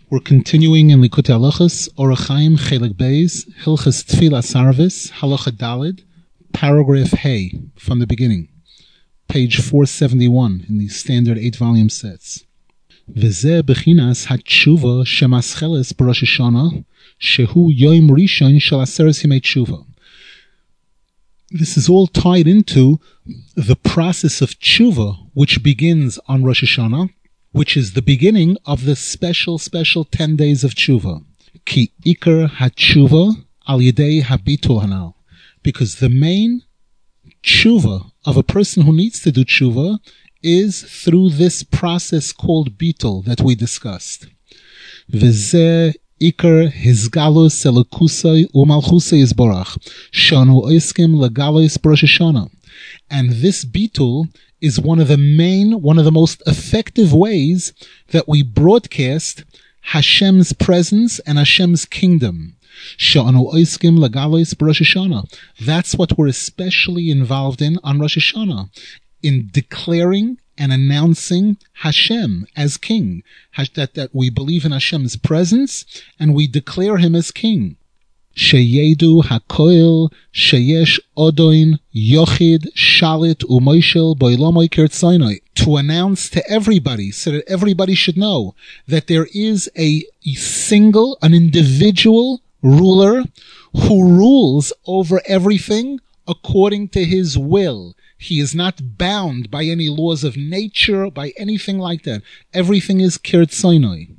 We're continuing in Likutei Halachos, Orach Chaim, Chelik Beis, Hilchos Tfilas Arvis, Halacha Daled, paragraph Hey, from the beginning, page 471 in the standard 8-volume sets. V'zeh bechinas hatshuva shemascheles b'Rosh Hashanah, shehu yoim rishon shel aseres yimei tshuva. This is all tied into the process of tshuva, which begins on Rosh Hashanah, which is the beginning of the special 10 days of tshuva. Ki ikar hatshuva al yedei habitul hanal. Because the main tshuva of a person who needs to do tshuva is through this process called bitul that we discussed. V'zeh ikar hizgalus elokusai umalchusai yisborach shanu oiskim legalos b'Rosh Hashanah. And this bitul is one of the most effective ways that we broadcast Hashem's presence and Hashem's kingdom. Sha'anu oiskim legalos b'Rosh Hashanah. That's what we're especially involved in on Rosh Hashanah, in declaring and announcing Hashem as king. That we believe in Hashem's presence and we declare him as king. Sheyedu hakoil sheyesh odoin yochid shalit umoishel boilomoy kirtzainoi. To announce to everybody, so that everybody should know, that there is an individual ruler who rules over everything according to his will. He is not bound by any laws of nature, by anything like that. Everything is kirtzainoi.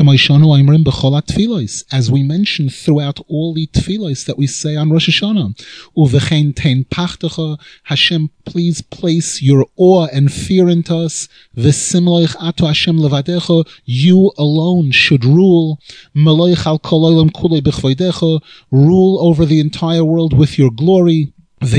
As we mentioned throughout all the tefillos that we say on Rosh Hashanah. Uvechein tein pachtecha, Hashem, please place your awe and fear into us. V'simloich ato Hashem levadecha, you alone should rule. Meloich al kol olam kulei b'chvoidecha, rule over the entire world with your glory. That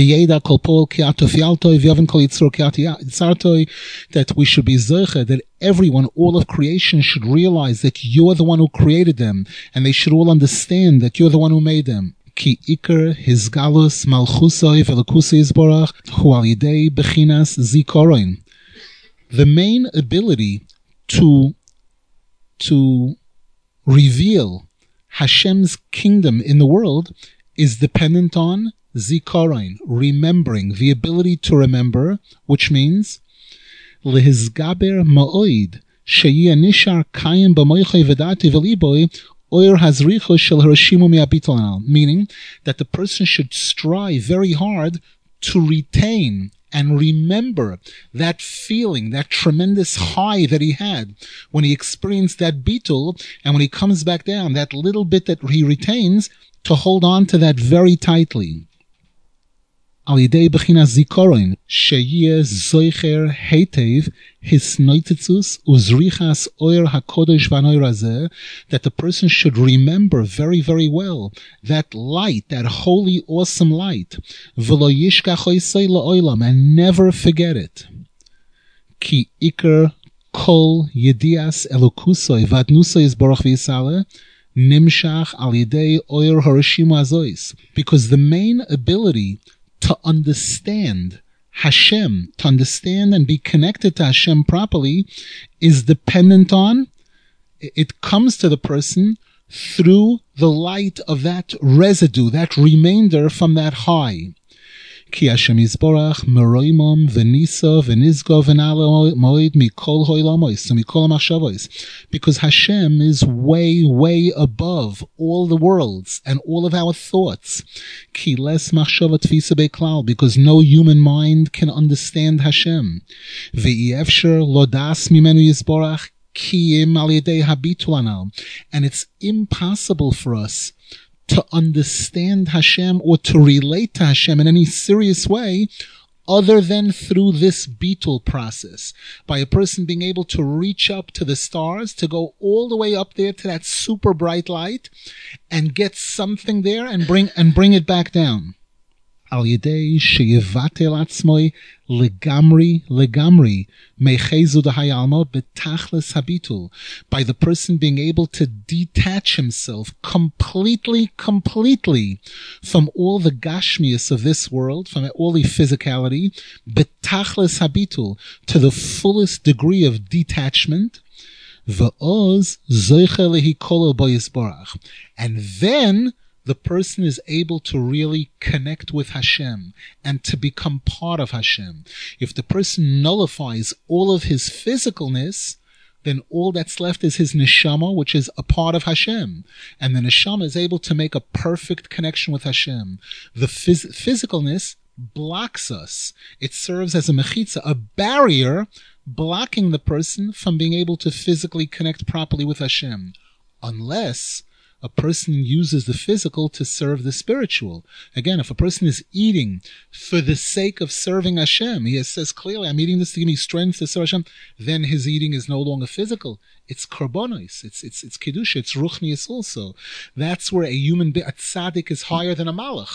we should be zeicha, that everyone, all of creation should realize that you're the one who created them, and they should all understand that you're the one who made them. Ki ikar hizgalus malchusai v'lekusai yisborach hu al yidei bechinas zikaron. The main ability to reveal Hashem's kingdom in the world is dependent on zikaron, remembering, the ability to remember, which means lehizgaber ma'oid sheyeh nishar kayim b'moichai v'dati v'liboy oir hazricho shel harashimu mi'abitul hanal, meaning that the person should strive very hard to retain and remember that feeling, that tremendous high that he had when he experienced that bitul, and when he comes back down, that little bit that he retains, to hold on to that very tightly. Al yidei bechinas zikaron sheyeh zoicher heitev hisnoitzus uzrichas oir hakodesh v'anoir hazeh, that the person should remember very, very well that light, that holy, awesome light, v'lo yishkach oisei la'olam, and never forget it. Ki ikar kol yedias elokusoi v'adnusoi yisborach v'yisale nimshach al yidei oir harashimu hazois, because the main ability to understand Hashem, to understand and be connected to Hashem properly, is dependent on, it comes to the person through the light of that residue, that remainder from that high. Ki Hashem yisborach meroimom v'nisa v'nizgo v'nala moed mikol hoilamos, mikol machshavos, because Hashem is way, way above all the worlds and all of our thoughts. Ki les machshava tfisa beklal, because no human mind can understand Hashem. V'yefsher lodas mimenu yisborach kiyim al yedei habitul hanal, and it's impossible for us to understand Hashem or to relate to Hashem in any serious way other than through this bitul process, by a person being able to reach up to the stars, to go all the way up there to that super bright light and get something there and bring it back down. Al yedei sheyevatel atzmoi legamri mechezu dehayalma betachlis habitul, by the person being able to detach himself completely from all the gashmius of this world, from all the physicality, betachlis habitul, to the fullest degree of detachment. V'oz zoicha lehi kolel bo yisborach. And then the person is able to really connect with Hashem and to become part of Hashem. If the person nullifies all of his physicalness, then all that's left is his neshama, which is a part of Hashem. And the neshama is able to make a perfect connection with Hashem. The physicalness blocks us. It serves as a mechitza, a barrier blocking the person from being able to physically connect properly with Hashem. Unless a person uses the physical to serve the spiritual. Again, if a person is eating for the sake of serving Hashem, he says clearly, I'm eating this to give me strength to serve Hashem, then his eating is no longer physical. It's korbanos, it's kedusha, it's ruchnius also. That's where a human being, a tzaddik, is higher than a malach.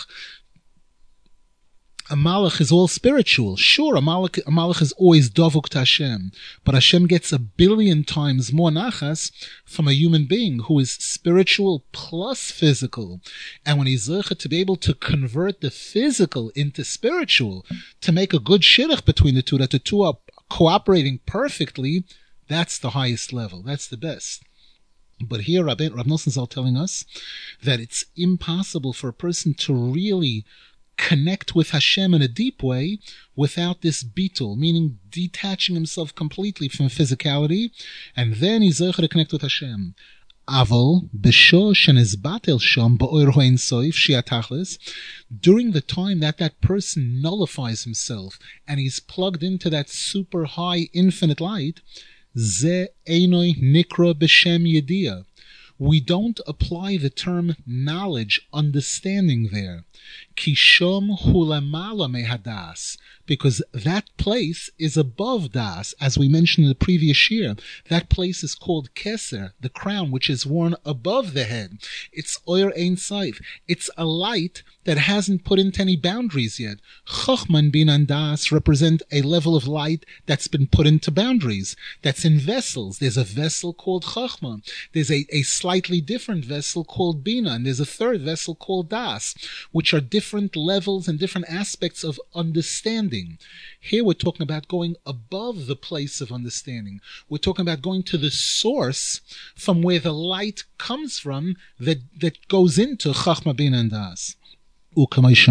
A malach is all spiritual. Sure, a malach is always dovuk to Hashem, but Hashem gets 1,000,000,000 times more nachas from a human being who is spiritual plus physical. And when he's zeichet to be able to convert the physical into spiritual, to make a good shidduch between the two, that the two are cooperating perfectly, that's the highest level. That's the best. But here, Rav Nosson Zal telling us that it's impossible for a person to really connect with Hashem in a deep way without this bitul, meaning detaching himself completely from physicality, and then he's able to connect with Hashem. Aval b'sho shenizbatel sham ba'or ho'en soif shiatachlis. During the time that person nullifies himself and he's plugged into that super high infinite light, ze einoi nikra b'shem yediyah. We don't apply the term knowledge, understanding there. Kishom hulamala mehadas, because that place is above das, as we mentioned in the previous year. That place is called keser, the crown which is worn above the head. It's oyer ein saif. It's a light that hasn't put into any boundaries yet. Chochma and bin and das represent a level of light that's been put into boundaries, that's in vessels. There's a vessel called chochma. There's a slightly different vessel called bina, and there's a third vessel called das, which are different levels and different aspects of understanding. Here we're talking about going above the place of understanding. We're talking about going to the source from where the light comes from that goes into Chachma, Bina, and Das. As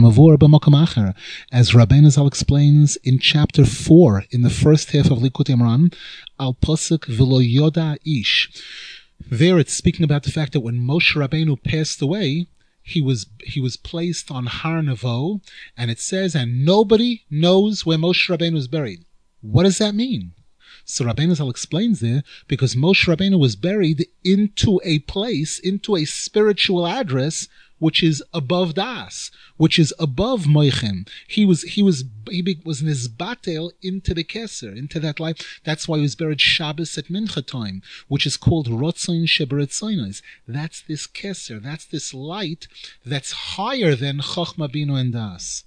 Rabbeinu Zal explains in chapter 4, in the first half of Likutei Moharan, Al Pasuk V'lo Yoda Ish. There it's speaking about the fact that when Moshe Rabbeinu passed away, he was placed on Har Nevo, and it says, and nobody knows where Moshe Rabbeinu is buried. What does that mean? So Rabbeinu Zal explains there, because Moshe Rabbeinu was buried into a place, into a spiritual address, which is above Das, which is above Moichem. He was nizbatel into the Keser, into that life. That's why he was buried Shabbos at Mincha time, which is called Rotzain Sheberetzoinos. That's this Keser, that's this light that's higher than Chochma, Bina, and Das.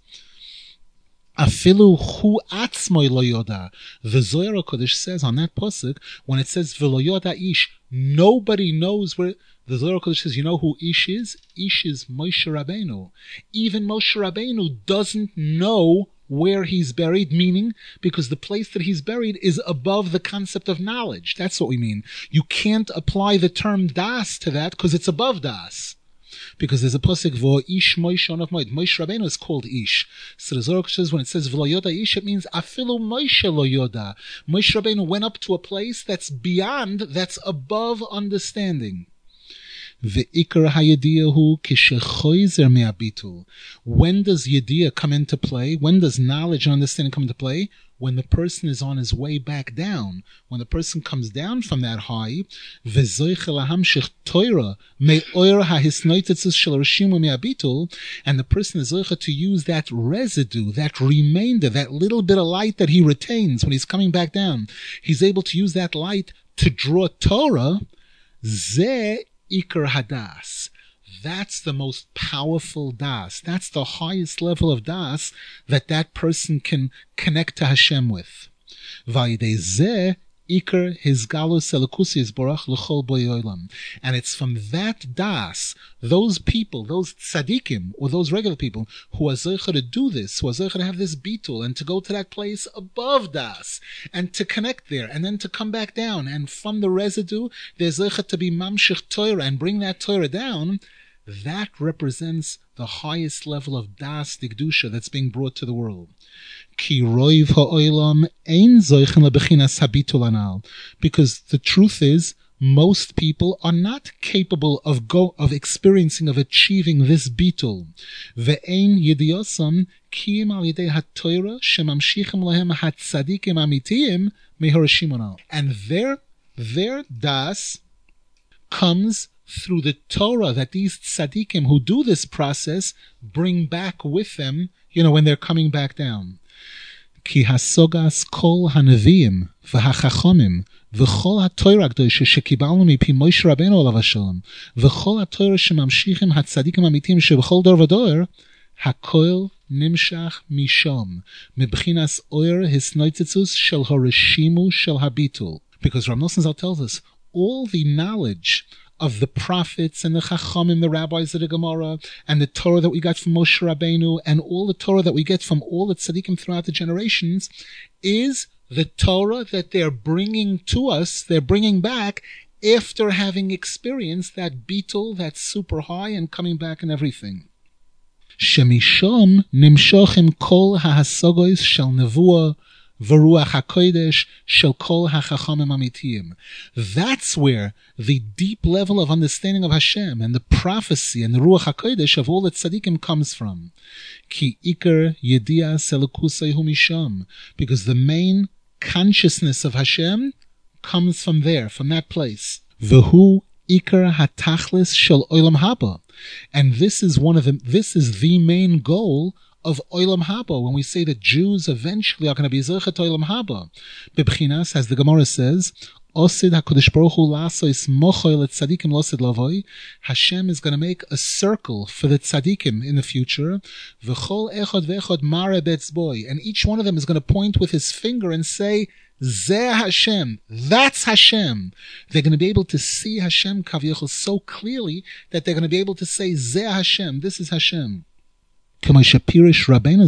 Afilu hu atzmoi lo yoda. The Zohar HaKodesh says on that pasuk, when it says v'lo yoda ish, nobody knows where. The Zohar HaKodesh says, you know who Ish is? Ish is Moshe Rabbeinu. Even Moshe Rabbeinu doesn't know where he's buried, meaning because the place that he's buried is above the concept of knowledge. That's what we mean. You can't apply the term Das to that because it's above Das. Because there's a pasuk vo ish Moshe of Moed. Moshe Rabbeinu is called Ish. So the Zohar says when it says v'lo yoda ish, it means afilu Moshe lo yoda. Moshe Rabbeinu went up to a place that's beyond, that's above understanding. Ve'ikar hayediyahu kishechoizer me'abitul. When does yediyah come into play? When does knowledge and understanding come into play? When the person is on his way back down. When the person comes down from that high, ve'zoiche lahamshich Torah me'oyer hahisnoitetzes shel rishimu me'abitul, and the person is zoiche to use that residue, that remainder, that little bit of light that he retains when he's coming back down. He's able to use that light to draw Torah. Ze Iker Hadas. That's the most powerful Das. That's the highest level of Das that person can connect to Hashem with. Vayidei Zeh Iker his galus elokusi Yisborach l'chol bo yolam. And it's from that das, those people, those tzaddikim, or those regular people, who are zeicha to do this, who are zeicha to have this bitul, and to go to that place above das, and to connect there, and then to come back down, and from the residue, there's zeicha to be mamshich Torah, and bring that Torah down. That represents the highest level of das digdusha that's being brought to the world. Ki roiv ha'olam ein zoichen lebechinas habitul anal. Because the truth is, most people are not capable of experiencing, of achieving this bitul. Ve'ein yediosam kiyim al yedei ha'toira shemamshichim lahem ha'tzadikim amitiyim mehorashim anal. And their das comes through the Torah that these tzaddikim who do this process bring back with them, when they're coming back down. Ki hasogas kol hanavim v'hachachomim v'chol haTorah ha'kedosha shekibalnu mipi Moshe Rabbeinu olav hashalom v'chol haTorah shemamshichim hatzadikim amitim shebechol dor v'dor hakoil nimshach mishom mebchinas oyer hisnoitzetzus shel horeshimu shel habitul. Because Rav Nosson Zal tells us all the knowledge of the prophets and the Chachamim, the rabbis of the Gemara, and the Torah that we got from Moshe Rabbeinu, and all the Torah that we get from all the tzaddikim throughout the generations, is the Torah that they're bringing to us, they're bringing back after having experienced that bitul, that super high, and coming back and everything. Shemishom nimshochim kol ha'hasogois shel nevuah v'ruach hakodesh shel kol hachachamim amitiyim. That's where the deep level of understanding of Hashem and the prophecy and the ruach hakodesh of all the tzaddikim comes from. Ki iker yedias elokusei hu misham. Because the main consciousness of Hashem comes from there, from that place. V'hu iker hatachlis shel olam haba. And this is the main goal of Olam Haba, when we say that Jews eventually are going to be Zechet Olam Haba. Bebchinas, as the Gemara says, Osid HaKadosh Baruch Hu Lasois Mochoy Tzadikim Losid Lavoi. Hashem is going to make a circle for the Tzadikim in the future. V'chol echod ve'echod mare betzboi. And each one of them is going to point with his finger and say, Zeh Hashem. That's Hashem. They're going to be able to see Hashem Kaviyachol so clearly that they're going to be able to say, Zeh Hashem. This is Hashem. As Rabbeinu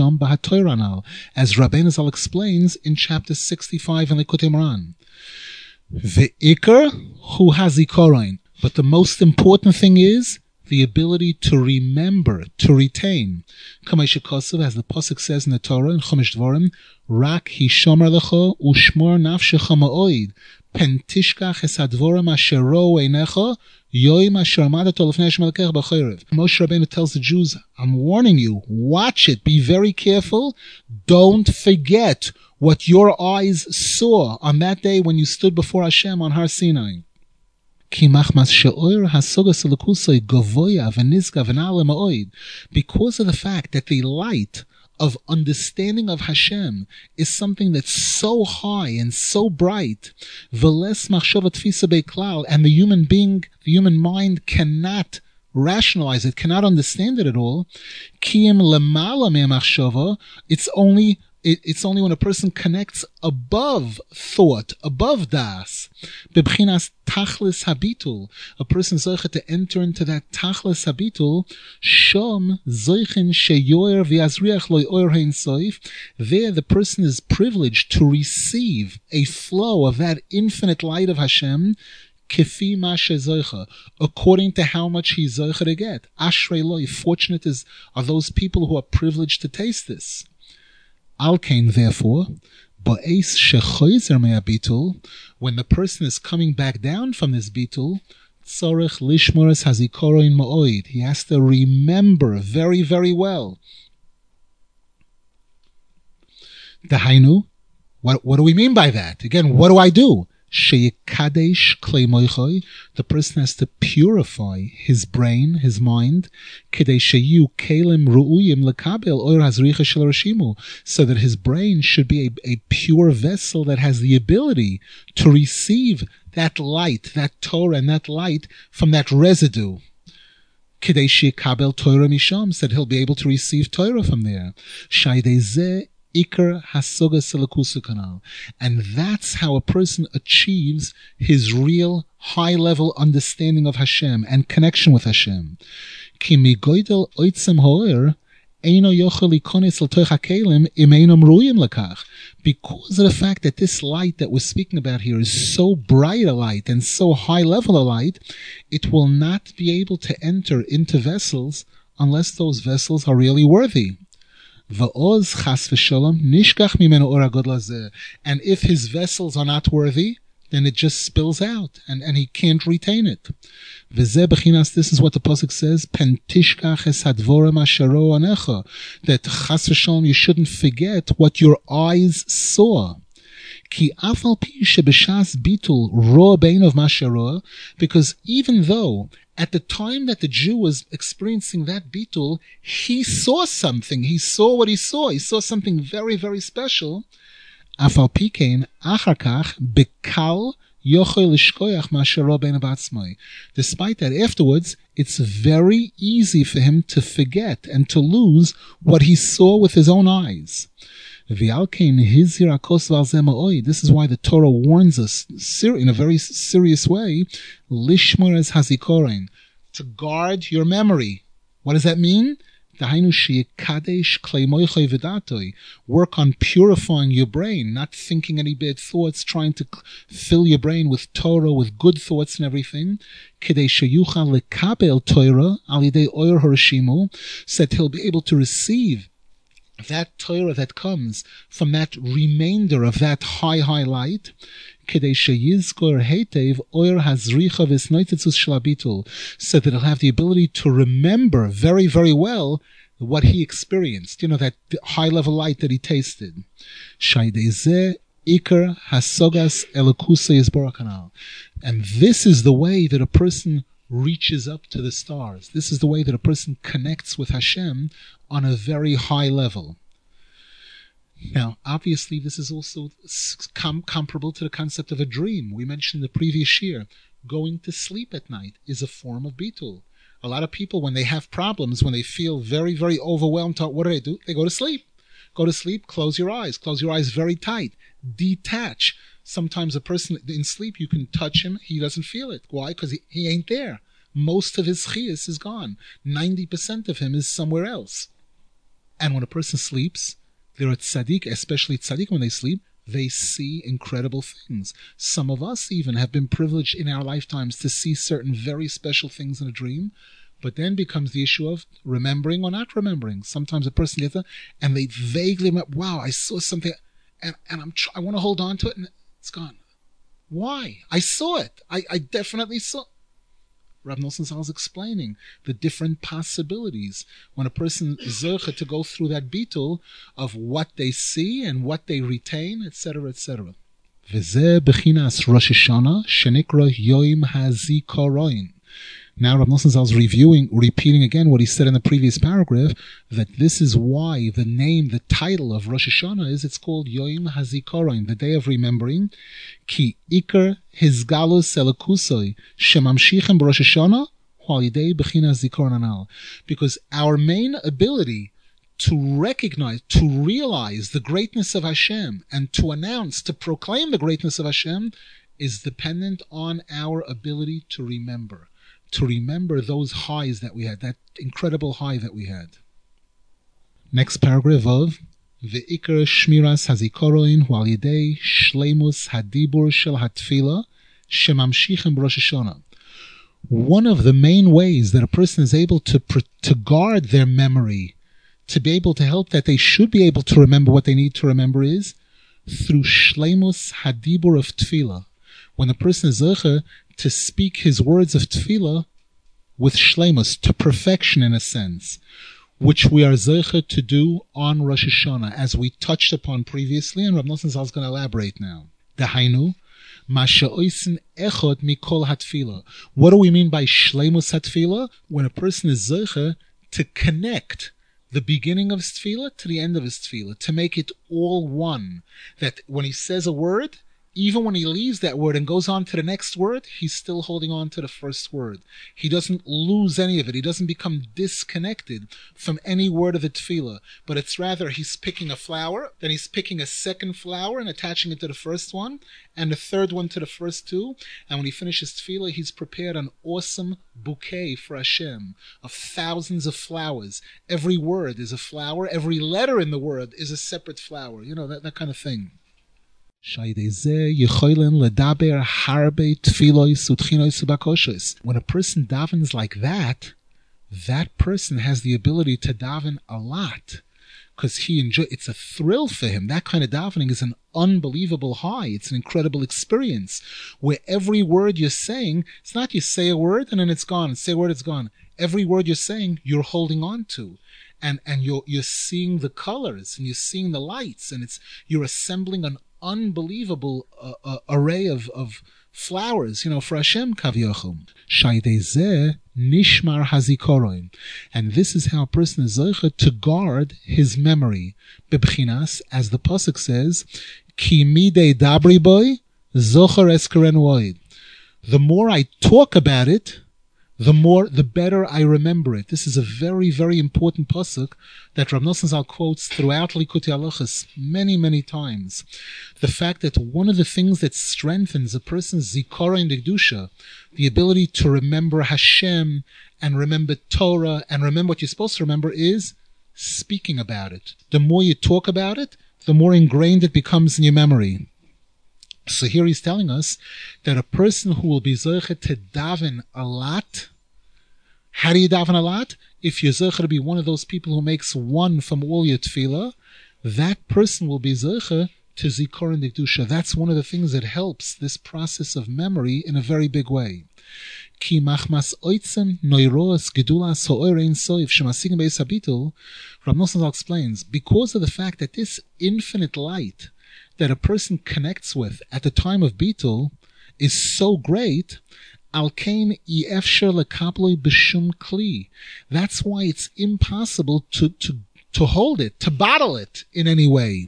Zal explains in chapter 65 in the Likutei Moharan. Ve'ikar hu hazikaron. But the most important thing is the ability to remember, to retain. As the pasuk says in the Torah in Chumash Dvarim, Rak hishomer lecho ushmor nafshecha ma'oid pen tishkach es hadvorim asher ro'u einecha yoim asher amadato lefnei Hashem Elokecha b'chorev. Moshe Rabbeinu tells the Jews, I'm warning you, watch it, be very careful, don't forget what your eyes saw on that day when you stood before Hashem on Har Sinai. Because of the fact that the light of understanding of Hashem is something that's so high and so bright, and the human mind cannot rationalize it, cannot understand it at all. It's only when a person connects above thought, above das. Bebchinas tachlis habitul. A person zoicha to enter into that tachlis habitul. Shom zoichin sheyoer v'yazriach lo yoer hein soif. There the person is privileged to receive a flow of that infinite light of Hashem. Kefi mashe zoicha, according to how much he's zoicha to get. Ashrei loi, fortunate are those people who are privileged to taste this. Alkain, therefore, ba'es shechoizer me'abitul, when the person is coming back down from this bitul, tzorech lishmoras hazikoron ma'oid, he has to remember very, very well. Dahainu, what do we mean by that? Again, what do I do? Sheyikadesh klei moichoi, the person has to purify his brain, his mind, kedei sheyu kelim ru'uyim lekabel oir hazricha shel rashimu, so that his brain should be a pure vessel that has the ability to receive that light, that Torah, and that light from that residue. Kedei sheyikabel Torah misham, said he'll be able to receive Torah from there. Shaydei zeh Iker Hasogas Elokusa Kanal. And that's how a person achieves his real high-level understanding of Hashem and connection with Hashem. Ki migoidel oitzem ho'er eino yochel ikonis l'toich hakelim im einom ruim lekach. Because of the fact that this light that we're speaking about here is so bright a light and so high-level a light, it will not be able to enter into vessels unless those vessels are really worthy. Va'oz chas v'sholom nishkach mimenu or hagodol hazeh. And if his vessels are not worthy, then it just spills out, and he can't retain it. V'zeh b'chinas, this is what the pasuk says, pen tishkach es hadvorim asher ro'u anecha, that chas v'sholom, you shouldn't forget what your eyes saw. Ki af al pi shebeshas bitul ro'a beinav ma shero'a, because even though at the time that the Jew was experiencing that bitul, he saw something. He saw what he saw. He saw something very, very special. Afal pikein achar kach bekal yochel lishkoyach ma shero'a beinav atzmai. Despite that, afterwards, it's very easy for him to forget and to lose what he saw with his own eyes. This is why the Torah warns us in a very serious way, lishmor es hazikorin, to guard your memory. What does that mean? Work on purifying your brain, not thinking any bad thoughts, trying to fill your brain with Torah, with good thoughts and everything. So that he'll be able to receive that Torah that comes from that remainder of that high light, so that he'll have the ability to remember very, very well what he experienced, that high-level light that he tasted. And this is the way that a person reaches up to the stars. This is the way that a person connects with Hashem on a very high level. Now, obviously, this is also comparable to the concept of a dream. We mentioned the previous year, going to sleep at night is a form of bitul. A lot of people, when they have problems, when they feel very, very overwhelmed, what do? They go to sleep. Go to sleep, close your eyes very tight, detach. Sometimes a person in sleep, you can touch him, he doesn't feel it. Why? Because he ain't there. Most of his chiyas is gone. 90% of him is somewhere else. And when a person sleeps, they're a tzaddik, especially tzaddik when they sleep, they see incredible things. Some of us even have been privileged in our lifetimes to see certain very special things in a dream, but then becomes the issue of remembering or not remembering. Sometimes a person gets that and they vaguely remember, wow, I saw something, and I want to hold on to it, and it's gone. Why? I saw it. I definitely saw. Rav Nosson Zal is explaining the different possibilities when a person is zoche to go through that bitul of what they see and what they retain, etc., etc. V'zeh b'chinas Rosh Hashanah shenikra Yom HaZikaron. Now Rav Nosson Zal is repeating again what he said in the previous paragraph, that this is why the title of Rosh Hashanah it's called Yom HaZikaron, the day of remembering. Ki Iker Hizgalus Elokusoi Shemamshichem b'Rosh Hashanah Ha'alidei b'chinas Zikaron Anal. Because our main ability to recognize, to realize the greatness of Hashem and to announce, to proclaim the greatness of Hashem is dependent on our ability to remember those highs that we had, that incredible high that we had. Next paragraph of Ve'ikar Shmiras Hazikaron Hu Al Yedei Shleimus Hadibur Shel Hatfila Shemamshichem b'Rosh Hashanah. One of the main ways that a person is able to guard their memory, to be able to help that they should be able to remember what they need to remember, is through Shleimus Hadibur of Tefillah. When a person is zoche to speak his words of tefillah with shleimus, to perfection in a sense, which we are zoche to do on Rosh Hashanah, as we touched upon previously, and Rav Nosson Zal is going to elaborate now. Dahainu, ma she'oisen echod mikol hatfila. What do we mean by shleimus hatfila? When a person is zoche to connect the beginning of his tefillah to the end of his tefillah, to make it all one. That when he says a word, even when he leaves that word and goes on to the next word, he's still holding on to the first word. He doesn't lose any of it. He doesn't become disconnected from any word of the tefillah. But it's rather he's picking a flower, then he's picking a second flower and attaching it to the first one, and the third one to the first two. And when he finishes tefillah, he's prepared an awesome bouquet for Hashem of thousands of flowers. Every word is a flower. Every letter in the word is a separate flower. You know, that kind of thing. When a person davens like that, that person has the ability to daven a lot. Because it's a thrill for him. That kind of davening is an unbelievable high. It's an incredible experience where every word you're saying, it's not you say a word and then it's gone. Say a word, it's gone. Every word you're saying, you're holding on to. And you're seeing the colors and you're seeing the lights and you're assembling an unbelievable array of flowers, for Hashem kavyochum. Shaydezeh nishmar hazikoron, and this is how a person is zoche to guard his memory. Bebchinas, as the pasuk says, ki midei dabri boy zocher eskeren void. The more I talk about it, the better I remember it. This is a very, very important pasuk that Rav Nosson Zal quotes throughout Likutei Halachos many, many times. The fact that one of the things that strengthens a person's zikaron d'kedusha, the ability to remember Hashem and remember Torah and remember what you're supposed to remember, is speaking about it. The more you talk about it, the more ingrained it becomes in your memory. So here he's telling us that a person who will be zoche to daven a lot. How do you daven a lot? If you're zoche to be one of those people who makes one from all your tefillah, that person will be zoche to zikaron d'kedusha. That's one of the things that helps this process of memory in a very big way. Ki machmas oitzen noiros gedulas ha'orein soif shemasigim beis habitul. Rav Nosson explains, because of the fact that this infinite light that a person connects with at the time of Bitul is so great, alkein efsher lekaploi b'shum kli. That's why it's impossible to hold it, to bottle it in any way.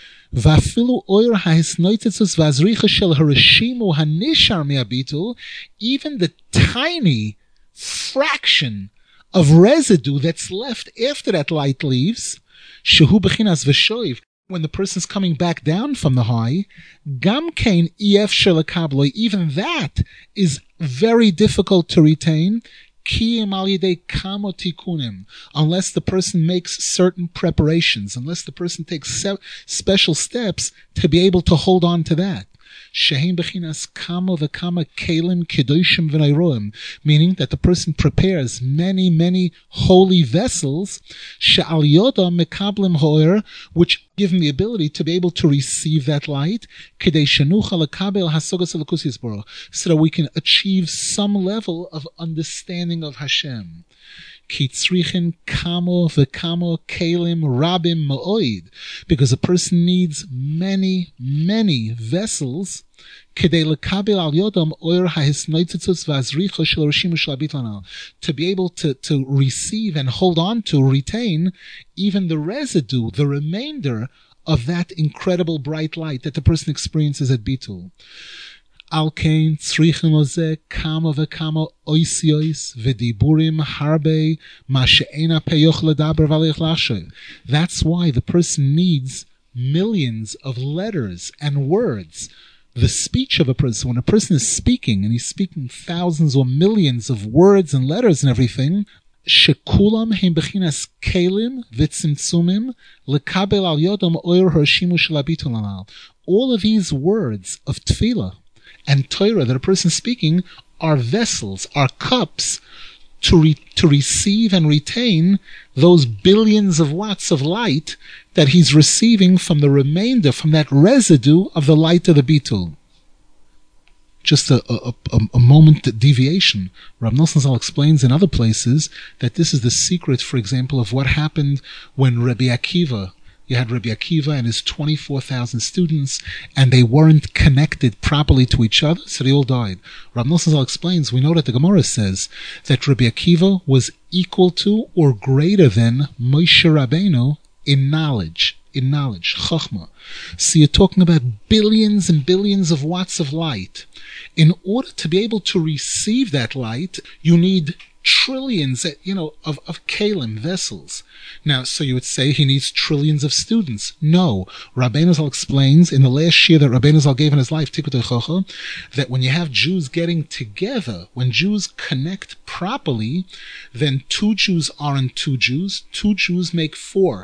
Vafilu oir ha'hisnoitetzus v'azricha shel harashimu hanishar me'abitul, even the tiny fraction of residue that's left after that light leaves, shehu b'chinas v'shoiv, when the person's coming back down from the high, gam kein efsher lekaploi, even that is very difficult to retain, unless the person makes certain preparations, unless the person takes special steps to be able to hold on to that. Meaning that the person prepares many, many holy vessels, which give him the ability to be able to receive that light, so that we can achieve some level of understanding of Hashem. Because a person needs many, many vessels to be able to receive and hold on to, retain even the residue, the remainder of that incredible bright light that the person experiences at Bitul. Alkein tzrichen lozeh kama v'kama oisiois v'diburim harbe ma she'ena peyoch ledaber v'alech lashev. That's why the person needs millions of letters and words. The speech of a person, when a person is speaking, and he's speaking thousands or millions of words and letters and everything, shekulam hem bechinas kelim v'tzimtzumim lekabel al yodam oyer harshimu shel habitul hanal. All of these words of tefillah and Torah that a person is speaking are vessels, are cups to receive and retain those billions of watts of light that he's receiving from the remainder, from that residue of the light of the Bitul. Just a moment deviation. Rav Nosson Zal explains in other places that this is the secret, for example, of what happened when Rabbi Akiva, you had Rabbi Akiva and his 24,000 students, and they weren't connected properly to each other, so they all died. Rav Nosson Zal explains, we know that the Gemara says that Rabbi Akiva was equal to or greater than Moshe Rabbeinu in knowledge. in knowledge, chachma. So you're talking about billions and billions of watts of light. In order to be able to receive that light, you need trillions, of kalim, vessels. Now, so you would say he needs trillions of students. No. Rabbeinu Zal explains in the last year that Rabbeinu Zal gave in his life, Tikkutei Chocha, that when you have Jews getting together, when Jews connect properly, then 2 Jews aren't 2 Jews. 2 Jews make 4.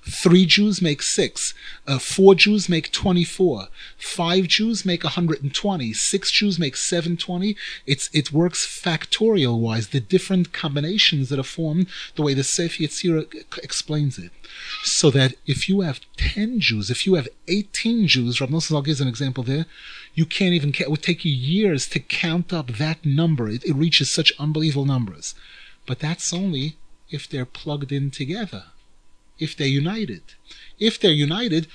3 Jews make 6. 4 Jews make 24. 5 Jews make 120. 6 Jews make 720. It works factorial wise. The different combinations that are formed, the way the Sefer Yetzirah explains it. So that if you have 10 Jews, if you have 18 Jews, Rav Nosson Zal gives an example there, you can't even count. It would take you years to count up that number. It reaches such unbelievable numbers. But that's only if they're plugged in together. If they're united. If they're united,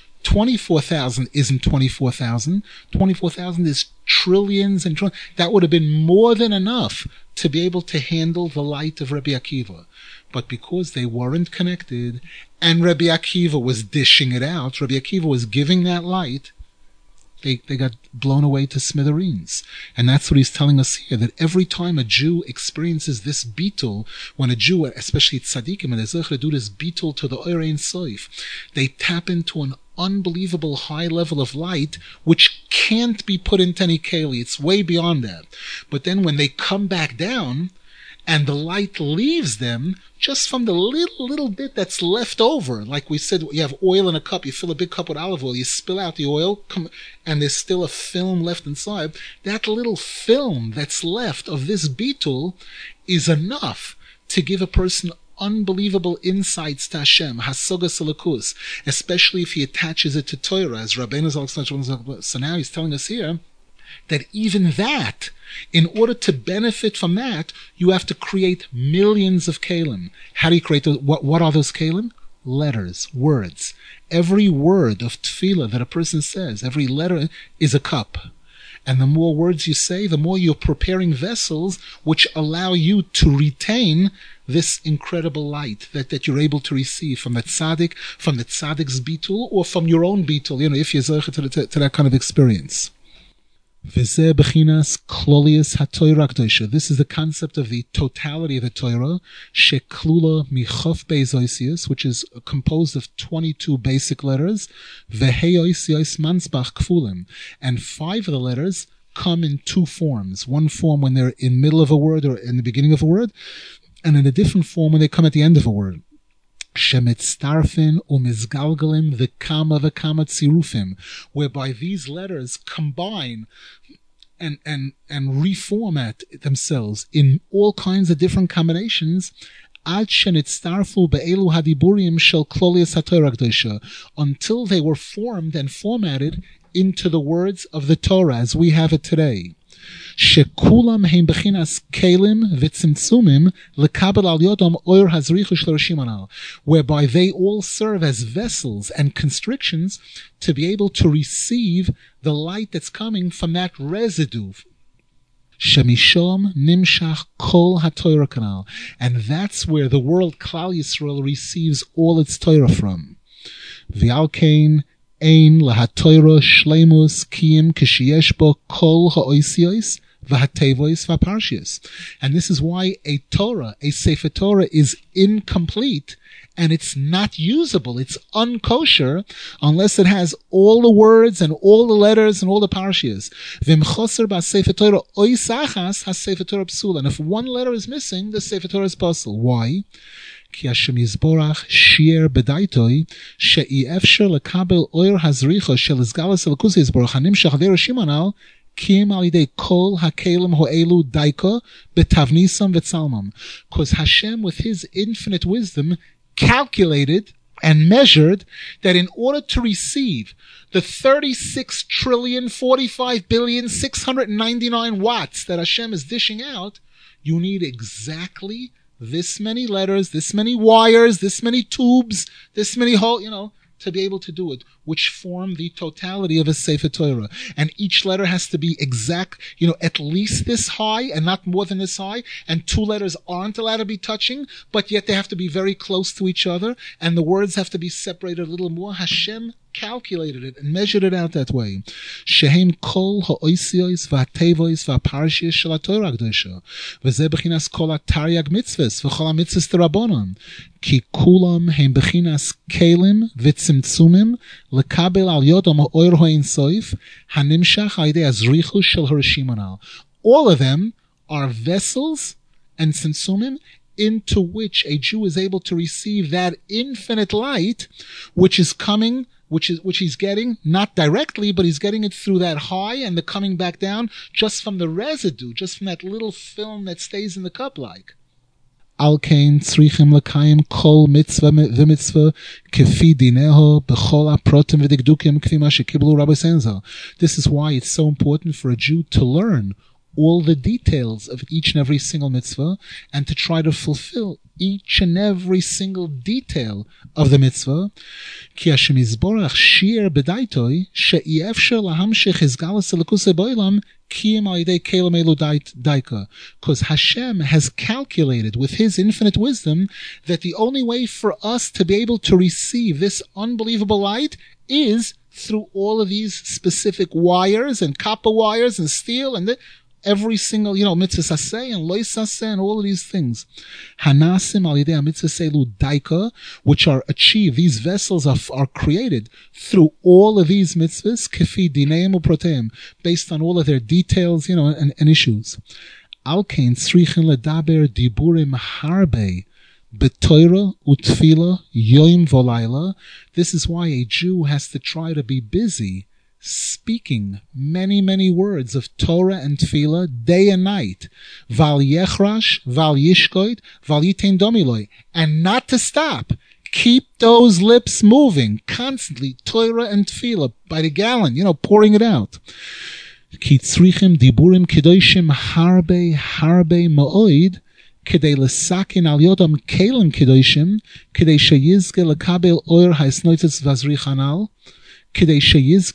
24,000 isn't 24,000. 24,000 is trillions and trillions. That would have been more than enough to be able to handle the light of Rabbi Akiva. But because they weren't connected, and Rabbi Akiva was dishing it out, Rabbi Akiva was giving that light, they got blown away to smithereens. And that's what he's telling us here, that every time a Jew experiences this bitul, when a Jew, especially tzaddikim, and they do this bitul to the Or Ein Sof, they tap into an unbelievable high level of light, which can't be put into any keli. It's way beyond that. But then when they come back down, and the light leaves them just from the little bit that's left over. Like we said, you have oil in a cup, you fill a big cup with olive oil, you spill out the oil, and there's still a film left inside. That little film that's left of this bitul is enough to give a person unbelievable insights to Hashem, hasogas elikus, especially if he attaches it to Torah, as Rabbeinu Zal. So now he's telling us here that even that, in order to benefit from that, you have to create millions of kalim. How do you create those? What are those kalim? Letters, words. Every word of tefillah that a person says, every letter is a cup. And the more words you say, the more you're preparing vessels which allow you to retain this incredible light that you're able to receive from the tzaddik, from the tzaddik's bitul, or from your own bitul, if you're zeicha to that kind of experience. This is the concept of the totality of the Torah, sheklula michof beis oisios, which is composed of 22 basic letters, vehei oisios mansbach kfulim, and 5 of the letters come in 2 forms. One form when they're in the middle of a word or in the beginning of a word, and in a different form when they come at the end of a word. Shemitztarfin umizgalgalim v'kama tzirufim, whereby these letters combine and reformat themselves in all kinds of different combinations, ad shenitztarfu be'elu hadiburim shel klolius haTorah Kedosha, until they were formed and formatted into the words of the Torah as we have it today. Shekulam heim bechinas kelim v'tzimtzumim lekabel al yodam oir hazrichu shel Roshim anal, whereby they all serve as vessels and constrictions to be able to receive the light that's coming from that residue. Shemishom nimshach kol haTorah kanal, and that's where the world Klal Yisrael receives all its Torah from. V'alkein ein lahaTorah shleimus kiyim kishiyesh bo kol ha'oisios v'hatevois v'haparshios. And this is why a Torah, a Sefer Torah, is incomplete and it's not usable. It's unkosher unless it has all the words and all the letters and all the parshias. V'im choser b'Sefer Torah oisachas has-Sefer Torah psul. And if one letter is missing, the Sefer Torah is pasul. Why? Ki Hashem Yisborach shier bedaitoi she'i efsher lekabel oir hazricha shel izgalas elikus Yisborach hanimshach v'Roshim anal kim al yidei kol hakelim ho'elu daika betavnisam v'tzalmam. Because Hashem, with His infinite wisdom, calculated and measured that in order to receive the 36,045,699 watts that Hashem is dishing out, you need exactly this many letters, this many wires, this many tubes, this many holes, to be able to do it, which form the totality of a Sefer Torah. And each letter has to be exact, at least this high and not more than this high. And two letters aren't allowed to be touching, but yet they have to be very close to each other. And the words have to be separated a little more. Hashem calculated it and measured it out that way. Shehem kol ha'oisios v'atevois v'aparshiyos shel ha'Torah HaKdosha v'zeh b'chinas kol ha'taryag mitzvahs v'chol ha'mitzvahs d'Rabbanan ki kulam hem b'chinas kelim v'tzimtzumim lekabel al yodam ha'oir ha'in soif hanimshach ha'idei azrichus shel harishim anal. All of them are vessels and tzimtzumim into which a Jew is able to receive that infinite light, which is coming, which he's getting, not directly, but he's getting it through that high and the coming back down just from the residue, just from that little film that stays in the cup like. Al kain tzrichim lekayim kol mitzvah v'mitzvah kefi dineho b'chol haprotim v'dikdukim k'fi ma shekiblu Rabbi Senza. This is why it's so important for a Jew to learn all the details of each and every single mitzvah and to try to fulfill each and every single detail of the mitzvah. Ki Hashem yizborach shir b'daitoi she'i efshar lahamshich hizgalus elokusei b'olam kiyim al yidei kelim elu daika. Because Hashem has calculated with His infinite wisdom that the only way for us to be able to receive this unbelievable light is through all of these specific wires and copper wires and steel and every single, mitzvah saseh and lois saseh and all of these things. Hanasim al yidei mitzvah selu daika, which are achieved, these vessels are created through all of these mitzvahs, kefi dineim uproteim, based on all of their details, and issues. Al kein tzrichin ledaber diburim harbe b'toira utfila yoim volayla. This is why a Jew has to try to be busy speaking many, many words of Torah and Tefillah day and night. Val yechrash, val yishkoit, val yitein domiloi. And not to stop. Keep those lips moving constantly. Torah and Tefillah by the gallon, pouring it out. Ki tzrichim diburim kedoshim harbe ma'oid kedei lesakin al yodam kelim kedoshim kedei sheyizge lekabel oir haisnoitzes vazrichanal. Because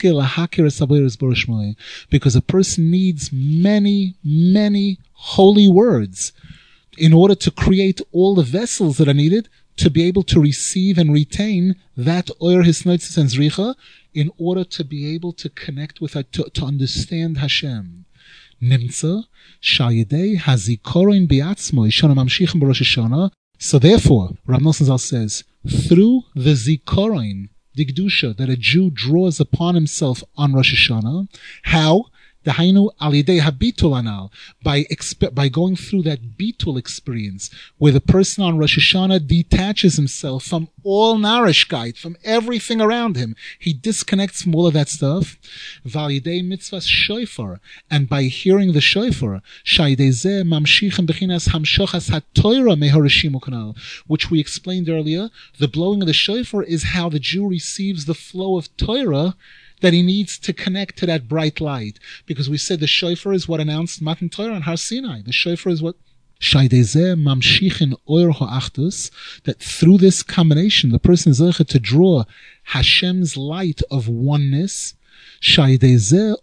a person needs many, many holy words in order to create all the vessels that are needed to be able to receive and retain that oyer hisnoitzes and zricha in order to be able to connect with it, to understand Hashem. Nimtza shayidei hazikorin biatzmo ishana mamshichim b'Rosh Hashanah. So therefore, Rav Nosson Zal says, through the zikorin, the Kedusha that a Jew draws upon himself on Rosh Hashanah. How? Dahainu al yidei habitul anal, by going through that bitul experience, where the person on Rosh Hashanah detaches himself from all narishkeit, from everything around him. He disconnects from all of that stuff. Val yidei mitzvahs shofar, and by hearing the shofar, shayidei zeh mamshichem bechinas hamshochas hatoira meharishim ukanal, which we explained earlier. The blowing of the shofar is how the Jew receives the flow of Torah that he needs to connect to that bright light. Because we said the shofar is what announced Matan Torah on Har Sinai. The shofar is what mamshichin oir ha'achdus, that through this combination the person is able to draw Hashem's light of oneness, which gives the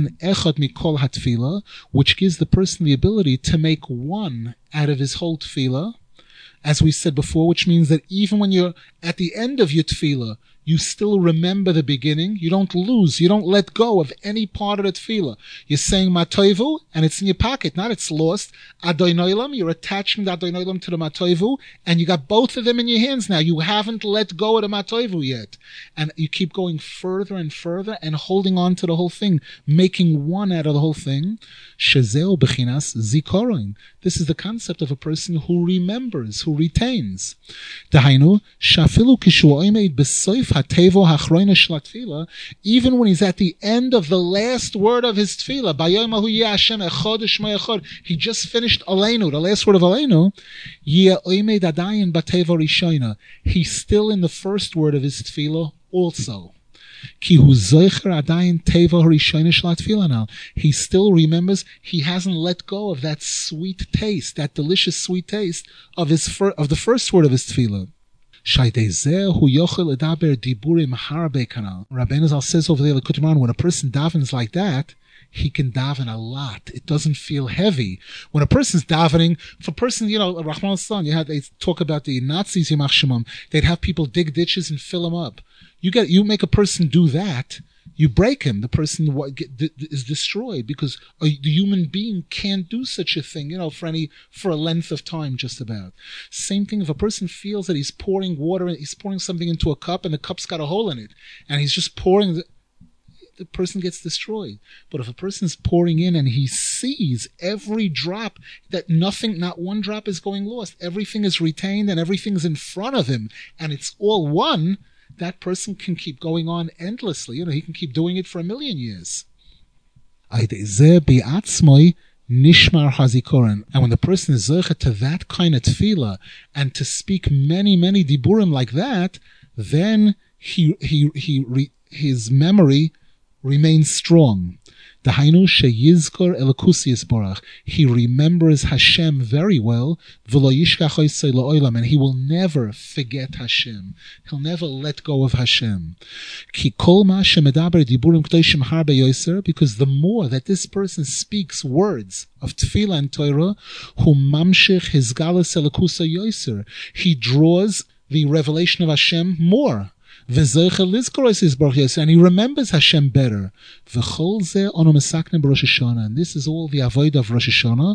person the ability to make one out of his whole tefillah, as we said before, which means that even when you're at the end of your tefillah, you still remember the beginning. You don't lose. You don't let go of any part of the tefillah. You're saying Matoivu, and it's in your pocket. Not it's lost. Adoinoilam, you're attaching the Adoinoilam to the Matoivu, and you got both of them in your hands now. You haven't let go of the Matoivu yet. And you keep going further and further and holding on to the whole thing, making one out of the whole thing. Shezeo bechinas zikorin. This is the concept of a person who remembers, who retains. Dahainu, shafilu kishu oimeid besoif hatevo hachroina shel tefillah, even when he's at the end of the last word of his tefillah, bayom ahu yeh Hashem echad u'shmo echad, he just finished Aleinu, the last word of Aleinu, yeh oimeid adayin batevo rishoina, he's still in the first word of his tefillah also. Ki hu zoicher adayin teva harishona shel tefillah now. He still remembers. He hasn't let go of that sweet taste, that delicious sweet taste of the first word of his tefillah. Rabbeinu Zal says over there, when a person davens like that, he can daven a lot. It doesn't feel heavy. When a person's davening, if a person, Rahman al-Islam, they talk about the Nazis, they'd have people dig ditches and fill them up. You make a person do that, you break him. The person is destroyed because the human being can't do such a thing, for a length of time, just about. Same thing if a person feels that he's pouring water, he's pouring something into a cup and the cup's got a hole in it, and he's just pouring the person gets destroyed. But if a person's pouring in and he sees every drop, that not one drop is going lost, everything is retained and everything's in front of him, and it's all one, that person can keep going on endlessly. He can keep doing it for 1,000,000 years. Nishmar hazikoren. And when the person is zeichet to that kind of tefillah and to speak many, many diburim like that, then his memory remains strong. Dahainu sheyizkor elakusi yisborach. He remembers Hashem very well, v'lo yishkach osei la'olam, and he will never forget Hashem. He'll never let go of Hashem. Ki kol ma shemedaber diburim k'doshim harbe yoser, because the more that this person speaks words of tefillah and Torah, hu mamshich hizgalus elakusa yoser. He draws the revelation of Hashem more. And he remembers Hashem better. And this is all the avoid of Rosh Hashanah.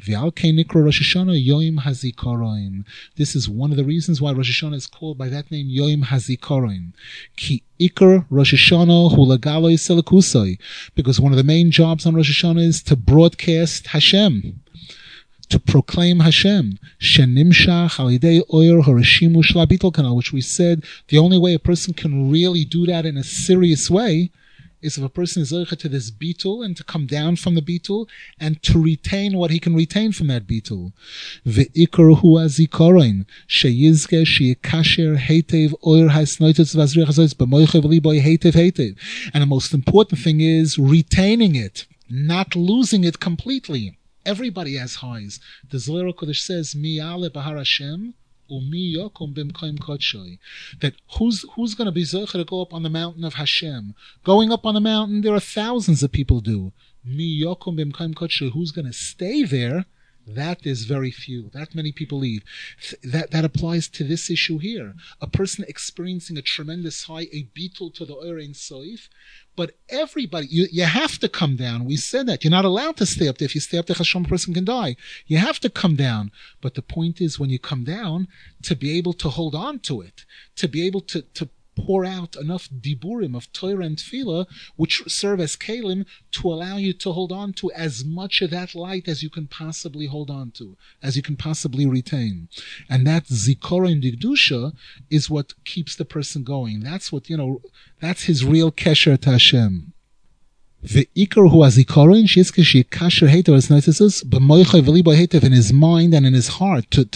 This is one of the reasons why Rosh Hashanah is called by that name, Yom HaZikaron. Ki Iker Rosh Hashanah hu lagaloi selakusoi. Because one of the main jobs on Rosh Hashanah is to broadcast Hashem, to proclaim Hashem, shenimshach alidei oyer harashimu shalabitul kanal, which we said the only way a person can really do that in a serious way is if a person is zeicha to this bitul and to come down from the bitul and to retain what he can retain from that bitul. Ve'ikar hu azikaron sheyizke sheyekasher heitev oyer hasnoitetz v'azriach hazoyz b'moicha v'liboy heitev. And the most important thing is retaining it, not losing it completely. Everybody has highs. The Zohar Kodesh says, "Mi ale bahar Hashem, umi yokum b'mkoim kodshoy." That who's going to be zocher to go up on the mountain of Hashem? Going up on the mountain, there are thousands of people do. Mi yokum b'mkoim kodshoy. Who's going to stay there? That is very few. That many people leave. That applies to this issue here. A person experiencing a tremendous high, a beetle to the Or Ein Sof. But everybody, you have to come down. We said that. You're not allowed to stay up there. If you stay up there, a person can die. You have to come down. But the point is, when you come down, to be able to hold on to it, to be able to pour out enough diburim of Torah and Tefillah, which serve as kelim, to allow you to hold on to as much of that light as you can possibly hold on to, as you can possibly retain. And that zikoron digdusha is what keeps the person going. That's what, that's his real kesher to Hashem. Ve'ikar hu azikoron sheyizke sheyekasher heitev as noitzes b'moicha v'libo heitev, in his mind and in his heart, to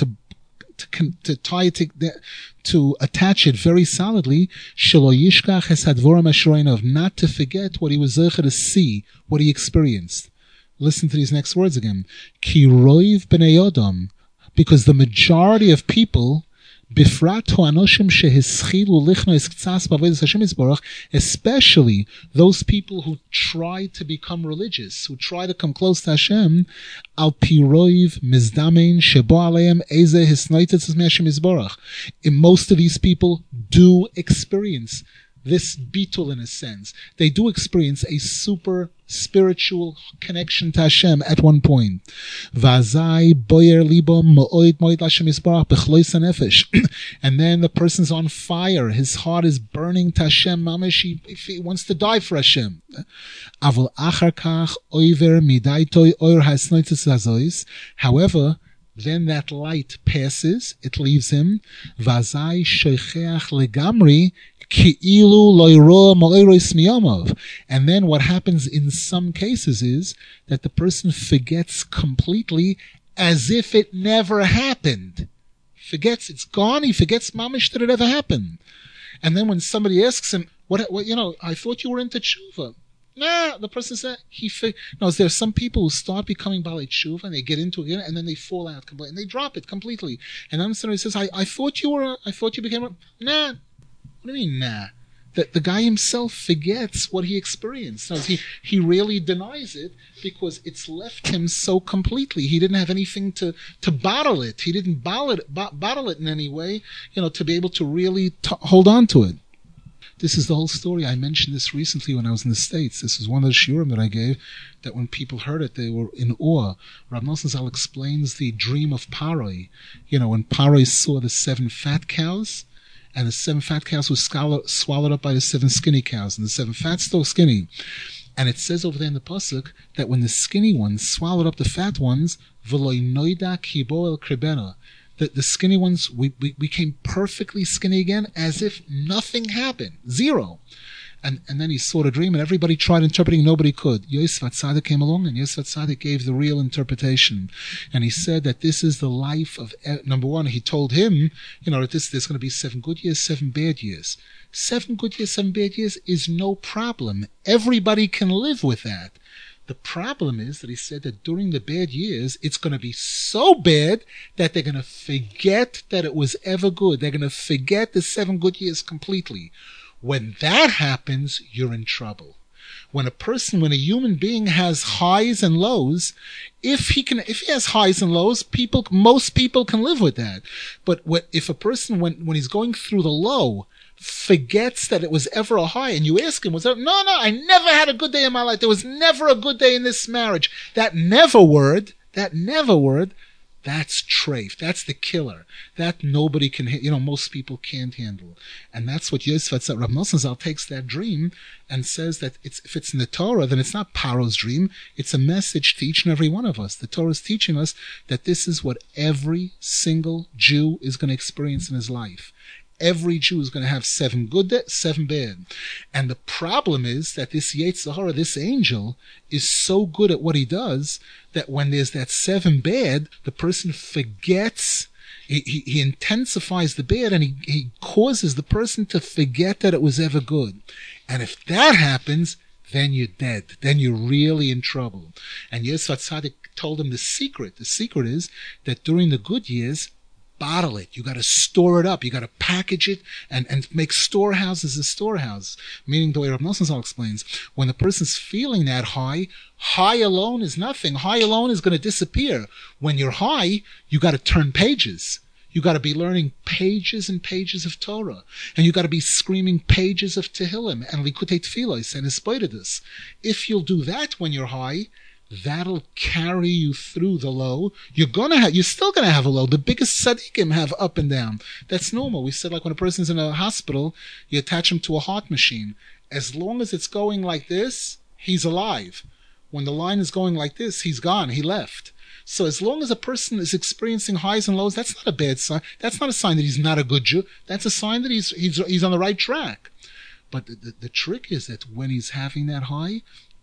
tie it to attach it very solidly, shelo yishkach es hadvorim asheroinov, not to forget what he was zeicher to see, what he experienced. Listen to these next words again. Ki roiv b'nei odom, because the majority of people, bifrat hu anoshim shehischilu lichnos k'tzas b'avodas Hashem yisborach, especially those people who try to become religious, who try to come close to Hashem, al piroiv mizdamein shebo aleim eze hisnoitetz Hashem yisborach. And most of these people do experience this bitul in a sense. They do experience a super spiritual connection to Hashem at one point. Vazai boyer libo mo'oid mo'id Hashem yisbarach b'chlois hanefesh. And then the person's on fire. His heart is burning to Hashem. Mamish, he wants to die for Hashem. Avol achar kach oiver midaitoi oir hasnoitzes hazois. However, then that light passes, it leaves him. Vazai shoicheach legamri ki'ilu loiro mo'irois miyomov. And then what happens in some cases is that the person forgets completely, as if it never happened. Forgets it's gone. He forgets mamish that it ever happened. And then when somebody asks him, what I thought you were into tshuva. Nah, the person said no. There's some people who start becoming Balei Tshuva and they get into it again and then they fall out completely and they drop it completely. And then somebody says, I thought you became a... Nah. What do you mean, nah? The guy himself forgets what he experienced. He really denies it because it's left him so completely. He didn't have anything to bottle it. He didn't bottle it in any way, to be able to really hold on to it. This is the whole story. I mentioned this recently when I was in the States. This was one of the shiurim that I gave, that when people heard it, they were in awe. Rav Nosson Zal explains the dream of Paroi. When Paroi saw the 7 fat cows, and the 7 fat cows were swallowed up by the 7 skinny cows, and the 7 fat still skinny. And it says over there in the pasuk that when the skinny ones swallowed up the fat ones, v'loi noida kibo el kribena, the skinny ones, we became perfectly skinny again, as if nothing happened. Zero. And then he saw the dream, and everybody tried interpreting, nobody could. Yosef HaTzadik came along, and Yosef HaTzadik gave the real interpretation. And he said that this is the life of, number one, he told him, that there's going to be 7 good years, 7 bad years. 7 good years, 7 bad years is no problem. Everybody can live with that. The problem is that he said that during the bad years, it's going to be so bad that they're going to forget that it was ever good. They're going to forget the 7 good years completely. When that happens, you're in trouble. When a human being has highs and lows, if he has highs and lows, most people can live with that. But if a person, when he's going through the low, forgets that it was ever a high, and you ask him, no, I never had a good day in my life. There was never a good day in this marriage. That never word, that's treif. That's the killer. That nobody can, most people can't handle. And that's what Yosef HaTzadik, Rav Nosson Zal takes that dream and says that if it's in the Torah, then it's not Paro's dream. It's a message to each and every one of us. The Torah is teaching us that this is what every single Jew is going to experience in his life. Every Jew is going to have 7 good, 7 bad. And the problem is that this Yetzer Hara, this angel, is so good at what he does that when there's that 7 bad, the person forgets, he intensifies the bad, and he causes the person to forget that it was ever good. And if that happens, then you're dead. Then you're really in trouble. And Yosef HaTzadik told him the secret. The secret is that during the good years, bottle it. You got to store it up. You got to package it and make storehouses a storehouse. Meaning, the way Rav Nosson Zal explains, when the person's feeling that high alone is nothing. High alone is going to disappear. When you're high, you got to turn pages. You got to be learning pages and pages of Torah, and you got to be screaming pages of Tehillim and Likutei Tfilos and Hisbodedus. If you'll do that when you're high, that'll carry you through the low. You're still gonna have a low. The biggest tzaddikim have up and down. That's normal. We said, like, when a person's in a hospital, you attach him to a heart machine. As long as it's going like this, he's alive. When the line is going like this, he's gone. He left. So as long as a person is experiencing highs and lows, that's not a bad sign. That's not a sign that he's not a good Jew. That's a sign that he's on the right track. But the trick is that when he's having that high,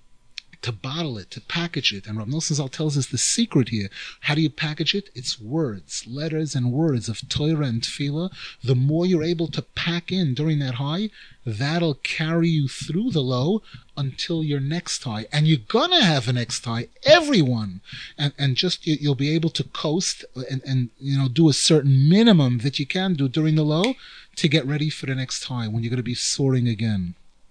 to bottle it, to package it. And Rav Nosson Zal tells us the secret here. How do you package it? It's words, letters and words of Torah and Tefillah. The more you're able to pack in during that high, that'll carry you through the low until your next high. And you're gonna have a next high, everyone. And just you'll be able to coast and do a certain minimum that you can do during the low to get ready for the next high when you're going to be soaring again.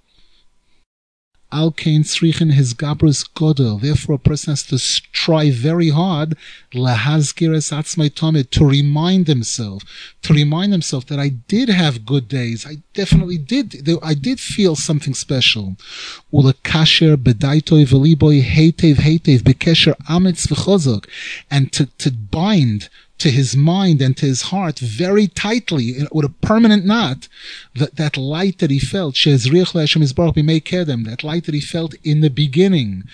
Al Kain Tzrichen his Gabrus Godel. Therefore, a person has to try very hard lahazkir es atzmai tamid, to remind himself that I did have good days. I definitely did. I did feel something special. Ulekasher bedaitoi v'liboy heitev bekesher amitz v'chozok, and to bind to his mind and to his heart very tightly with a permanent knot that light that he felt, that light that he felt in the beginning,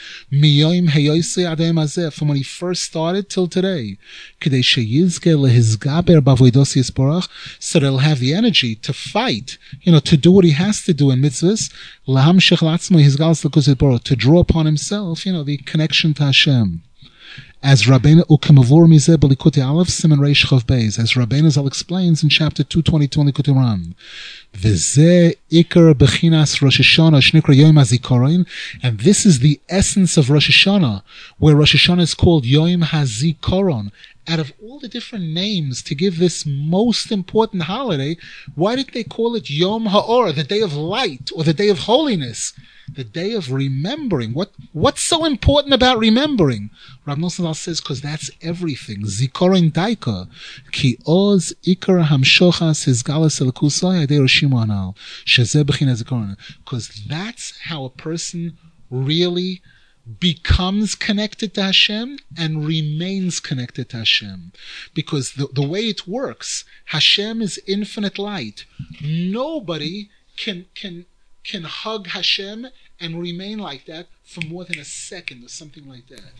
from when he first started till today, so that he'll have the energy to fight, to do what he has to do in mitzvahs, to draw upon himself, the connection to Hashem. As Rabbeinu Ukemavur Mizeh B'Likutei Aleph Siman Reish Chav Beis, as Rabbeinu Zal explains in chapter 222 in Likutei Moharan, V'zeh Iker Bechinas Rosh Hashanah Shnikra Yom HaZikaron, and this is the essence of Rosh Hashanah, where Rosh Hashanah is called Yom HaZikaron. Out of all the different names to give this most important holiday, why did they call it Yom HaOr, the day of light, or the day of holiness, the day of remembering? What's so important about remembering? Rav Nosson says, because that's everything. Zikoron Daika, Ki Oz Ikar Hamshochas Hizgalas Elikusai Adei Roshim Anal Shezeh B'china Zikoron, because that's how a person really becomes connected to Hashem and remains connected to Hashem. Because the way it works, Hashem is infinite light. Nobody can hug Hashem and remain like that for more than a second or something like that.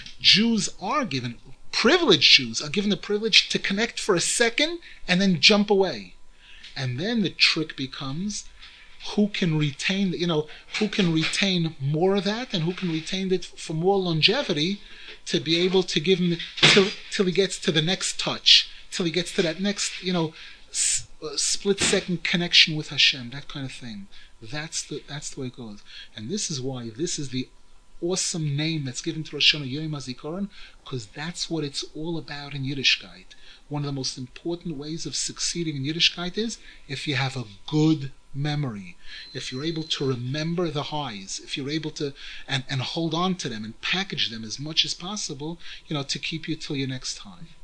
Privileged Jews are given the privilege to connect for a second and then jump away. And then the trick becomes who can retain more of that, and who can retain it for more longevity, to be able to give him till he gets to the next touch, till he gets to that next split second connection with Hashem, that kind of thing. That's the way it goes, and this is why this is the awesome name that's given to Rosh Hashanah, Yom HaZikaron, because that's what it's all about in Yiddishkeit. One of the most important ways of succeeding in Yiddishkeit is if you have a good memory, if you're able to remember the highs, if you're able to and hold on to them and package them as much as possible, to keep you till your next time.